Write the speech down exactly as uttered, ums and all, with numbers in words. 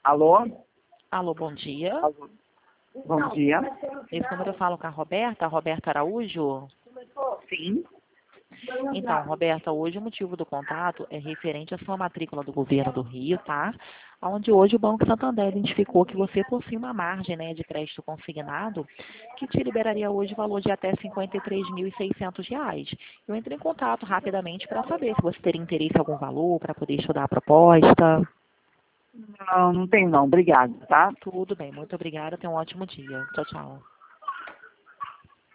Alô? Alô, bom dia. Alô? Bom dia. Esse número eu falo com a Roberta, a Roberta Araújo. Sim. Então, Roberta, hoje o motivo do contato é referente à sua matrícula do Governo do Rio, tá? Onde hoje o Banco Santander identificou que você possui uma margem, né, de crédito consignado que te liberaria hoje o valor de até cinquenta e três mil e seiscentos reais. Eu entrei em contato rapidamente para saber se você teria interesse em algum valor para poder estudar a proposta. Não, não tem não. Obrigado, tá? Tudo bem, muito obrigada. Tenha um ótimo dia. Tchau, tchau.